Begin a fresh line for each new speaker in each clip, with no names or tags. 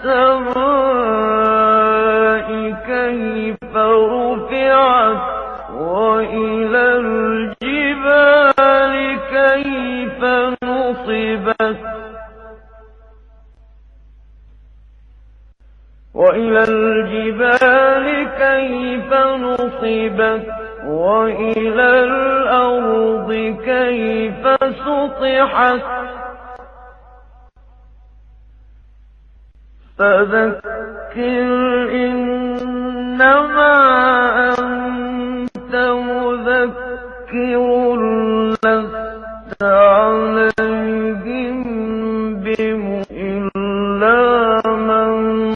السماء كيف رفعت وإلى الجبال كيف نصبت وإلى الأرض كيف سطحت فذكر إنما أنت مذكر لست عليهم إلا من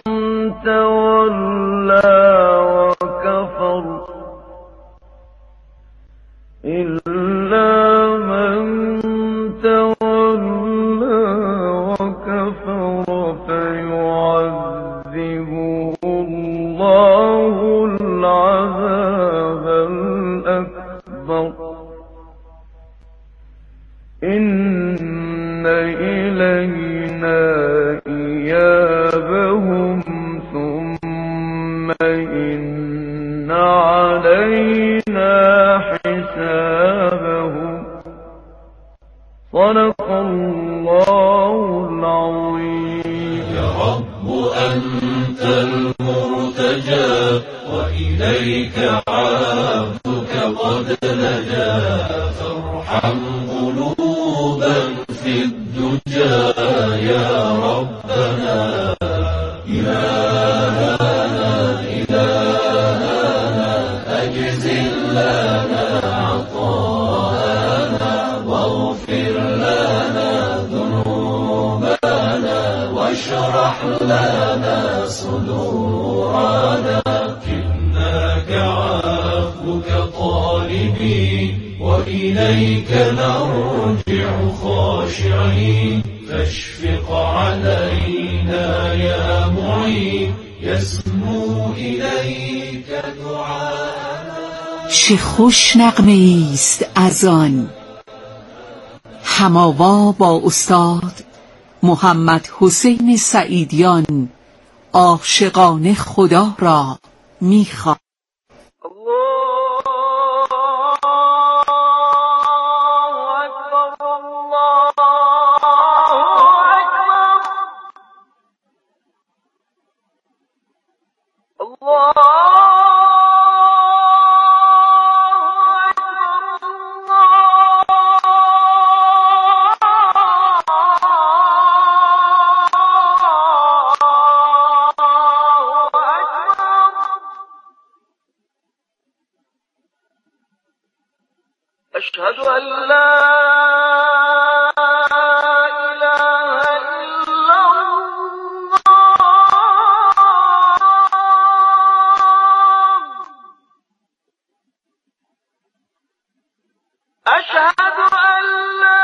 تولى وكفر فيعذبه الله العذاب الأكبر إن إلينا إيابهم ثم إن علينا حسابهم صدق الله العظيم.
يا رب أنت المرتجى وإليك عبدك قد لجا فارحم قلوبا في الدجى يا ربنا إلهنا أجزل لنا عطاءنا واغفر لنا ذنوبنا واشرح لنا صدورنا إنك عفوك طالبين وإليك نرجع خاشعين فاشفق علينا يا معين يسمو إليك دعاءنا.
چه خوش نغمه است از آن هماوا با استاد محمد حسین سعیدیان عاشقان خدا را می‌خواند.
أشهد أن لا إله إلا الله أشهد أن لا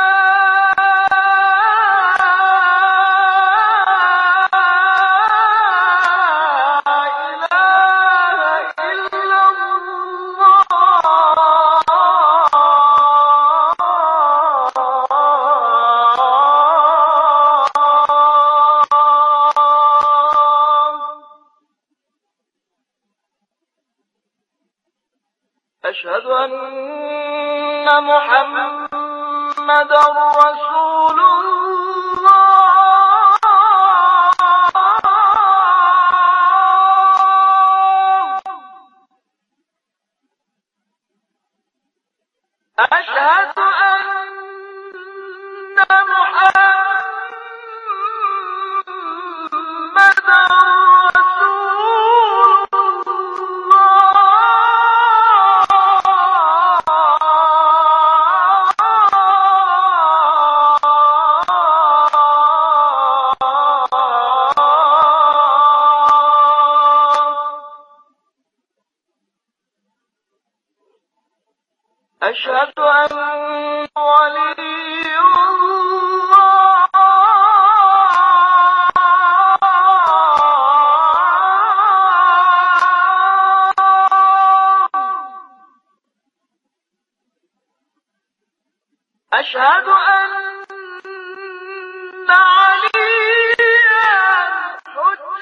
أشهد أن محمدًا رسول الله أشهد أن محمدًا أشهد أن ولي الله أشهد أن عليا حجة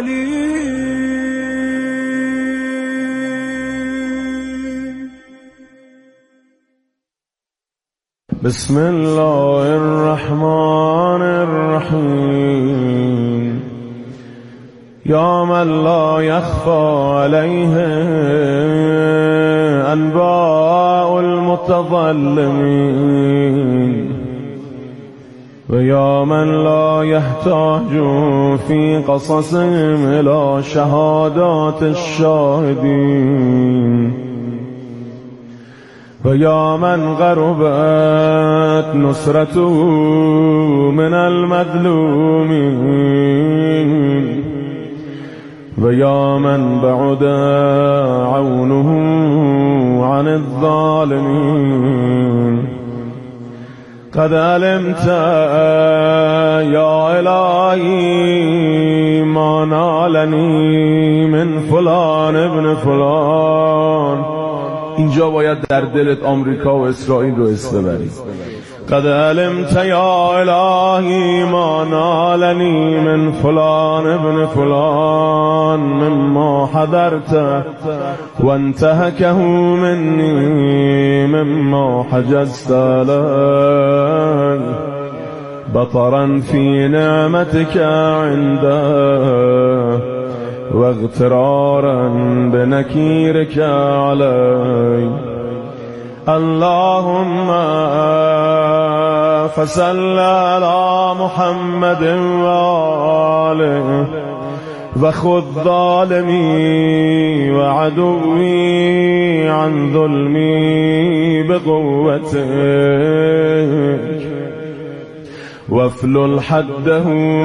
علی. بسم الله الرحمن الرحیم. یا من لا یخفى علیه انباء المتظلمین و یا من لا یحتاج فی قصصهم الى شهادات الشاهدین و یا من غربت نصرته من المظلومین و یا من بعد عونه عن الظالمین. قد علمت یا الهی ما نالنی من فلان ابن فلان. اینجا باید در دلت آمریکا و اسرائیل رو حس ببری. قد علمت یا الهی ما نالنی من فلان ابن فلان مما حضرت وانتهكه مني مما حجزت لك بطرا في نعمتك عنده واغترارا بنكيرك علي. اللهم فصل على محمد وآله وخذ ظالمي وعدوي عن ظلمي بقوتك وافلل حده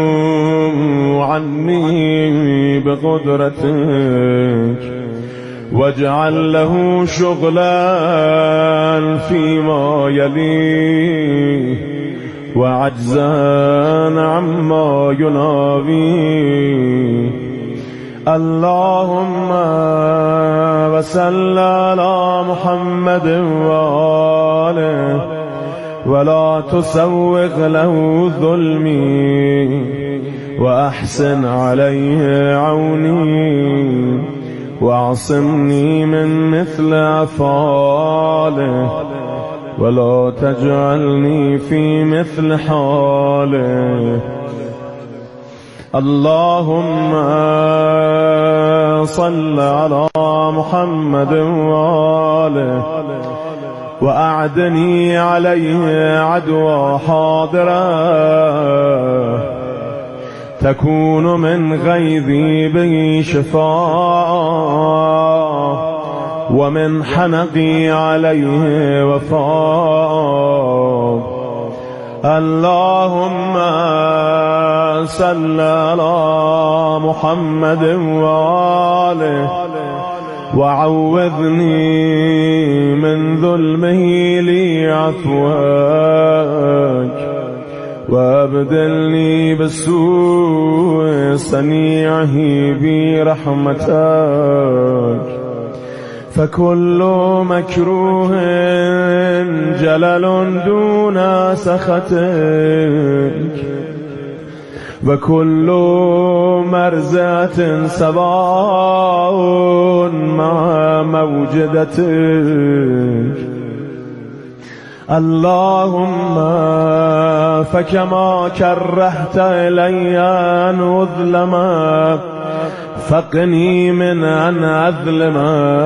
عني بقدرتك واجعل له شغلا فيما يليه وعجزا عما يناويه. اللهم وصل على محمد وآله ولا تسوغ له ظلمي وأحسن عليه عوني واعصمني من مثل أفعاله ولا تجعلني في مثل حاله. اللهم صل على محمد وآله وأعدني عليه عدوى حاضرة تكون من غيظي به شفاء ومن حنقي عليه وفاء. اللهم صل على محمد وآله وعوذني من ظلمه لي عفوك وابدلني بالسوء صنيعه برحمتك. فكل مكروه جلل دون سخطك وكل مرزة سواء مع موجدتك. اللهم فكما كرهت إلي أن أظلم فقني من أن أظلم.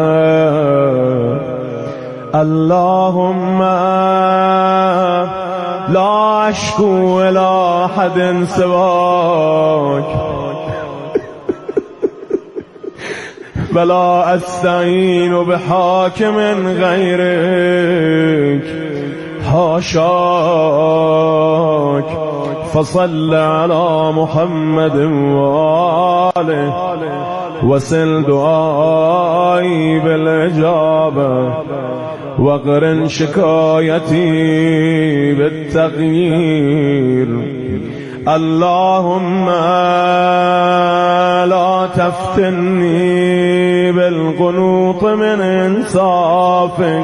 اللهم لا أشكو إلى أحد سواك ولا أستعين بحاكم غيرك حاشاك. فصل على محمد وآله وسل دعائي بالإجابة واقرن شكايتي بالتغيير. اللهم لا تفتني بالقنوط من إنصافك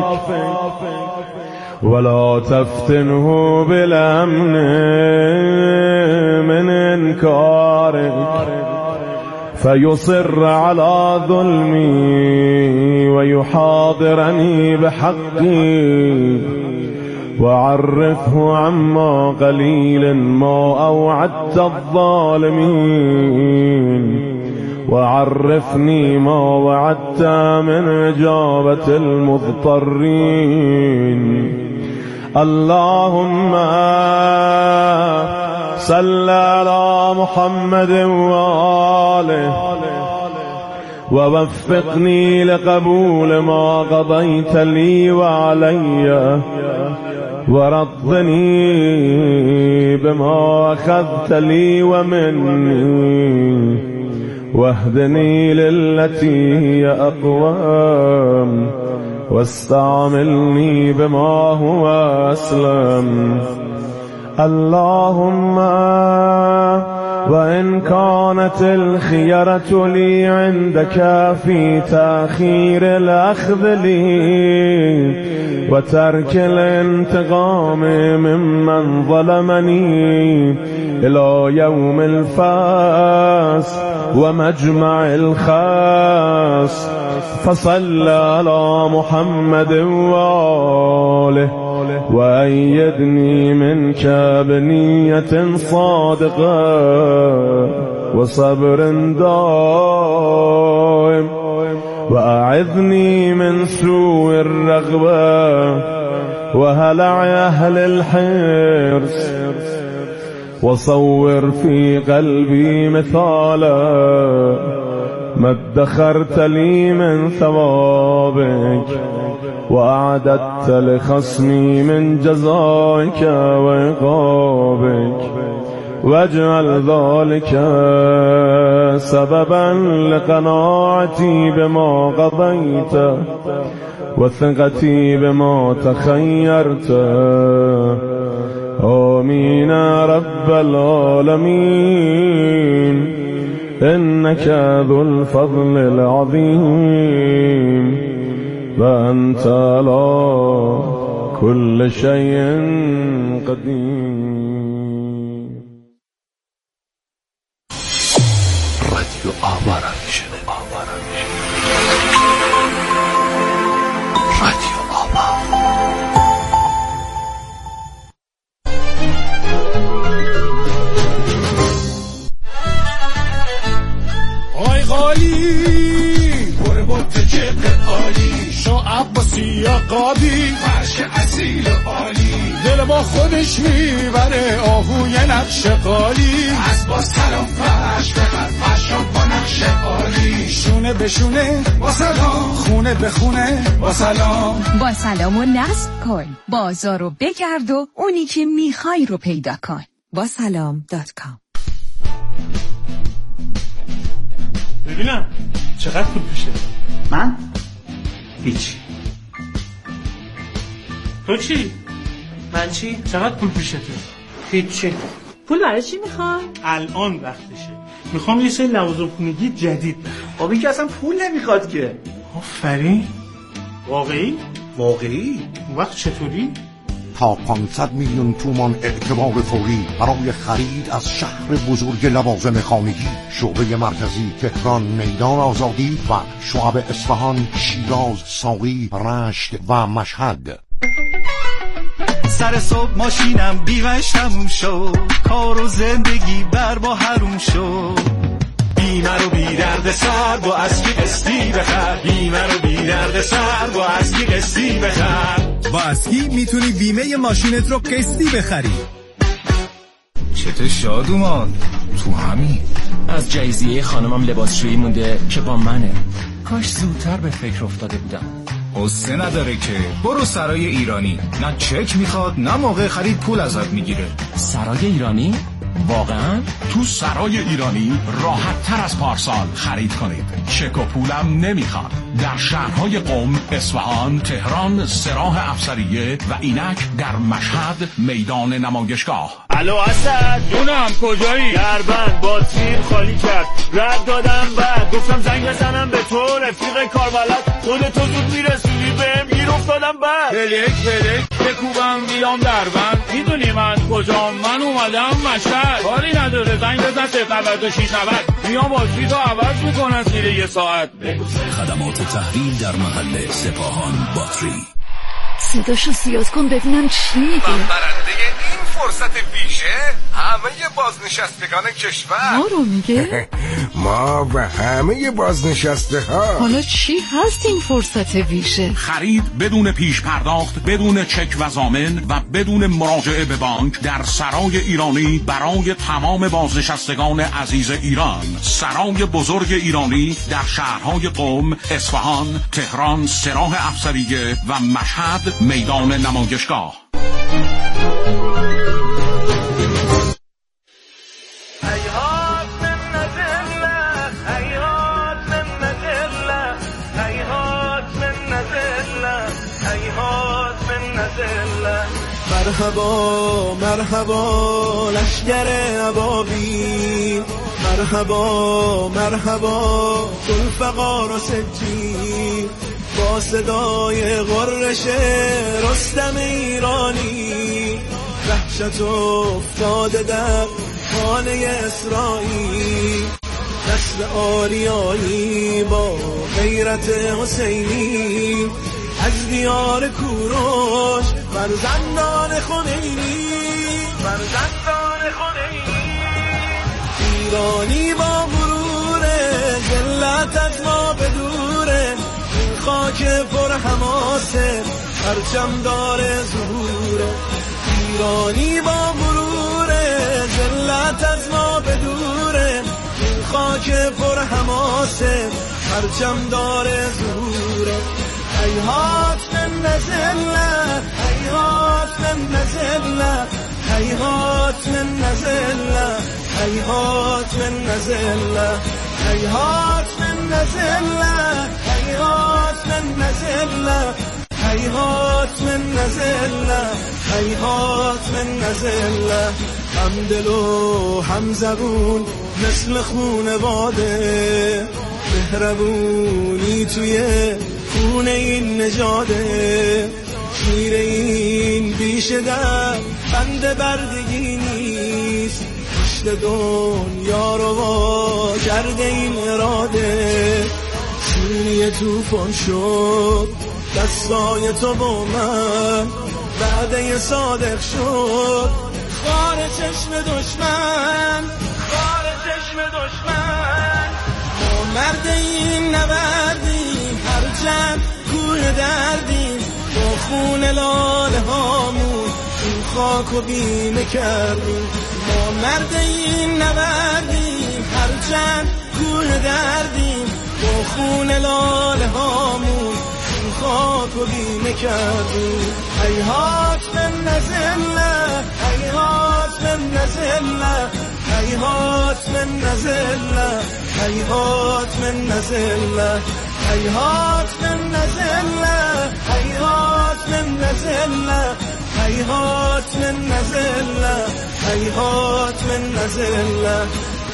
ولا تفتنه بالأمن من إنكارك. فيصر على ظلمي ويحاضرني بحقي، وعرفه عما قليل ما أوعدت الظالمين، وعرفني ما وعدت من إجابة المضطرين. اللهم صل على محمد وآله، ووفقني لقبول ما قضيت لي وعلي، ورضني بما أخذت لي ومني، واهدني للتي هي أقوم، واستعملني بما هو أسلم. اللهم وإن كانت الخيرة لي عندك في تأخير الأخذ لي وترك الانتقام ممن ظلمني إلى يوم الفاس ومجمع الخاص، فصل على محمد وآله، وأيدني منك بنية صادقة وصبر دائم، وأعذني من سوء الرغبة وهلع أهل الحرص، وصور في قلبي مثالا ما ادخرت لي من ثوابك، وأعددت لخصمي من جزائك وعقابك، واجعل ذلك سببا لقناعتي بما قضيت وثقتي بما تخيرت. آمين رب العالمين، إنك ذو الفضل العظيم، وأنت على كل شيء قدير.
رادیو آوارا میشن. رادیو آوا.
آی غالی قربت جق عالی، شو عباسی یا قاضی، فرش اصیل عالی، دل با خودش میبره آهوی نقش قالی، از با سلام فرش بخر فرش با نقش عالی، شونه به شونه با سلام، خونه به خونه با سلام،
با سلام و نصب کن، بازار رو بگرد و اونی که میخوای رو پیدا کن.
با سلام.com.
ببینم چقدر پول پیشه؟
من؟ هیچی.
تو چی؟
من چی؟
چقدر پول پیشته؟
هیچی.
پول برای چی میخوای؟ الان وقتشه. میخوام یه سری لوازم خونگی جدید بخرم.
آبی که اصلا پول نمیخواد که.
آفرین. واقعی؟
واقعی؟
وقت چطوری؟
تا 500 میلیون تومان اعتبار فوری برای خرید از شهر بزرگ لوازم خانگی، شعبه مرکزی تهران، میدان آزادی و شعب اصفهان، شیراز، ساقی، رشت و مشهد.
سر صبح ماشینم بیمش تموم شد، کار و زندگی بر با حروم شد، بیمه رو بی درد سر با اسکی قسطی بخر، بیمه رو بی درد سر با اسکی قسطی بخر.
با اسکی میتونی بیمه ماشینت رو قسطی بخری.
چته شادومان تو همین
از جایزیه خانمم لباسشویی مونده که با منه. کاش زودتر به فکر افتاده بودم.
قصه نداره که برو سرای ایرانی، نه چک میخواد نه موقع خرید پول ازت میگیره.
سرای ایرانی؟ واقعا؟
تو سرای ایرانی راحت تر از پارسال خرید کنید، چک و پولم نمیخواد. در شهرهای قم، اصفهان، تهران، سراح افسریه و اینک در مشهد میدان نمایشگاه.
الو اسد جونم کجایی؟ دربند باتریم خالی کرد، رد دادم بعد گفتم زنگ بزنم به تو رفیق کاربلد، خودتو زود میرسونی بهم گیر گیر افتادم بر پلک بکوبم بیام در بند. میدونی من کجام؟ من اومدم مشهد. کاری نداره زنگ بزن 09690 میام باتری رو عوض میکنن زیر یه ساعت.
خدمات تحویل در محل سپاهان باتری.
صداشو زیاد کن ببینم چی میگه.
برنده این فرصت ویژه همه بازنشستگان کشور.
ما رو میگه؟
ما و همه بازنشسته ها.
حالا چی هست این فرصت ویژه؟
خرید بدون پیش پرداخت، بدون چک و ضامن و بدون مراجعه به بانک در سرای ایرانی برای تمام بازنشستگان عزیز ایران. سرای بزرگ ایرانی در شهرهای قم، اصفهان، تهران، سراح افسریه و مشهد میدان نمایشگاه.
مرحبا مرحبا لشگر ابابیل، مرحبا مرحبا ذوالفقار و سجین، با صدای غرش رستم ایرانی وحشت افتاده در خانه اسرائیل. نسل آریایی با غیرت حسینی از دیار کوروش فرزندان خمینی، فرزندان خمینی. ایرانی با غرور ذلت از ما بدوره، این خاک پر حماسه پرچم داره ظهوره. ایرانی با غرور ذلت از ما بدوره، این خاک پر حماسه پرچم داره ظهوره. هیهات من نزله، هیهات من نزله، هیهات من نزله، هیهات من نزله، هیهات من نزله، هیهات من نزله، هیهات من نزله، هیهات من نزله. همدل و همزبون مثل خونواده، مهربونی توی خونه این نژاده. شیر این بیشه در بند بردگی نیست، پشت دنیا رو وا کرده این اراده. سینی توفان شد دستای تو با من، وعده صادق شد خار چشم دشمن، خار چشم دشمن. ما مرد این نبردیم هرچند کوه دردیم، با خون لاله هامون این خاک و بیمه کردیم. ما مرد این نبردیم هرچند کوه دردیم، با خون لاله هامون این خاک و بیمه کردیم. هیهات من نزله، هیهات من نزله، هیهات من نزله، هیهات من نزله، هیهات من نزله، هیهات من نزله، هیهات من نزله، هیهات من نزله.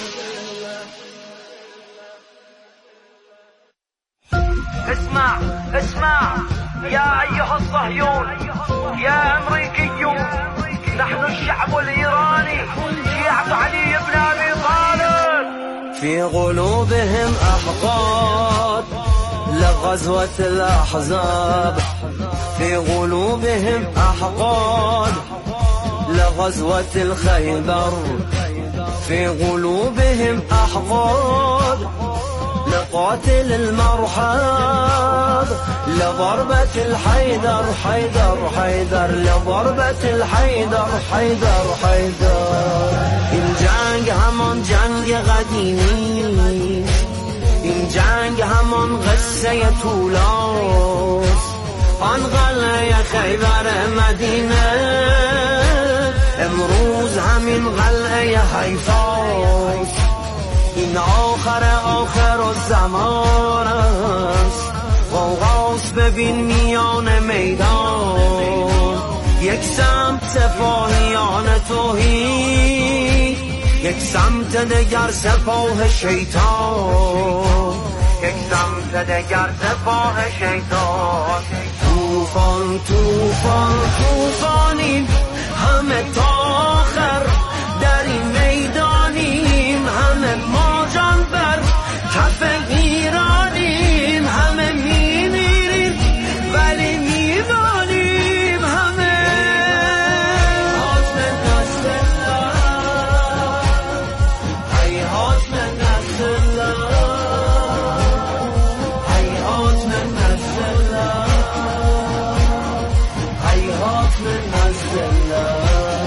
اسمع اسمع يا أيها الصهيون، يا أمريكيون، نحن الشعب الإيراني شيعة علي بن أبي طالب.
في قلوبهم أحقاد لغزوة الأحزاب، في قلوبهم أحقاد لغزوة الخيبر، في قلوبهم أحقاد لقاتل المرحب، لضربة الحيدر حيدر حيدر، لضربة الحيدر حيدر حيدر. این جنگ همان جنگ قدیمی، این جنگ همان قصه طولاست. آن قلعه خیبر مدینه امروز همین قلعه حیفاست. این آخر الزمان است، غوغاست ببین میان میدان. یک سمت سپاهیان توحید، یک سمت دگر سپاه شیطان، یک سمت دگر سپاه شیطان. توفان توفان توفانیم، همه تا آخر در این میدانیم، همه ما جان بر کف ایرانیم، همه میمیریم ولی میمانیم، همه حاضر نصر الله، ای حاضر نصر الله، ای حاضر نصر الله، ای حاضر نصر الله.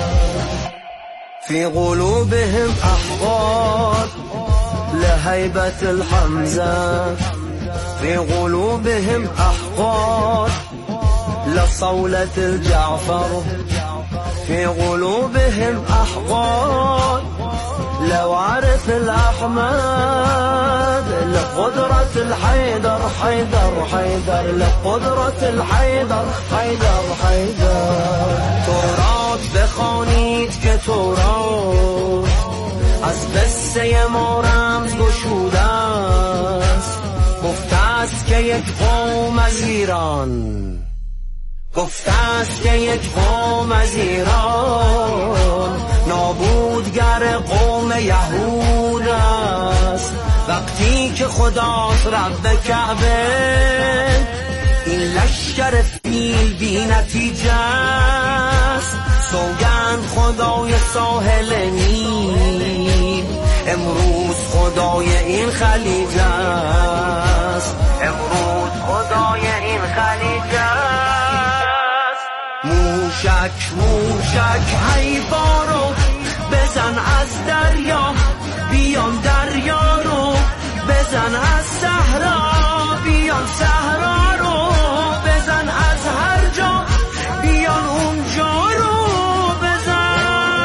في قلوبهم أحقاد لهيبة الحمزة، في قلوبهم أحقاد لصولة الجعفر، في قلوبهم أحقاد لوارث الأحمد، لقدرة الحيدر حيدر حيدر، لقدرة الحيدر حيدر حيدر. تورات بخوانید که تورات از قصه ما رمز گشوده است، گفته است که یک قوم از ایران، گفته است که یک قوم از ایران نابودگر قوم یهود است. وقتی که خداست رب کعبه، این لشکر فیل بی نتیجه است. سوگند خدای ساحل نیل، امروز خدای این خلیج است، امروز خدای این خلیج است. موشک موشک حیفا رو بزن از دریا، بیان دریا رو بزن از صحرا، بیان صحرا رو بزن از هر جا، بیان اونجا رو بزن.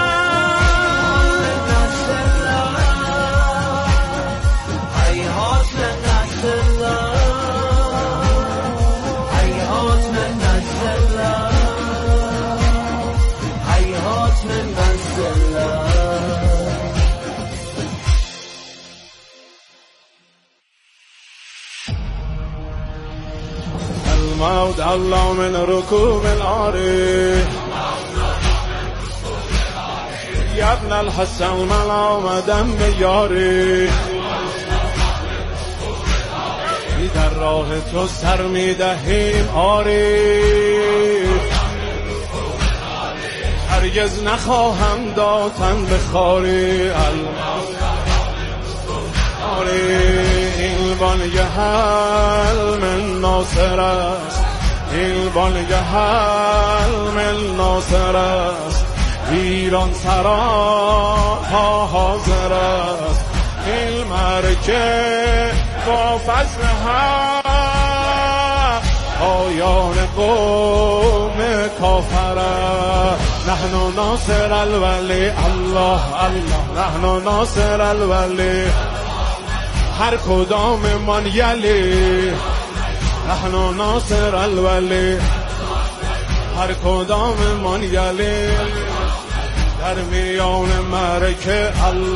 ای حاصل نصر الله، ای حاصل نصر الله، ای حاصل نصر الله.
الموت الله من ركوب العاري، يا ابن الحسن من آمدم به یاری، در راه تو سر میدهیم آری، هرگز نخواهم دادن به خاری. این بانگه حلم ناصر است، این بانگه حلم ناصر است، ایران سرا حاضر است. این مرکه با فضل حق پایان قوم کافر است. نحن ناصر الولی، الله الله، نحن ناصر الولی، هر کدام من یلی، نحن ناصر الولی، هر کدام من یلی، در میان مرکه الله.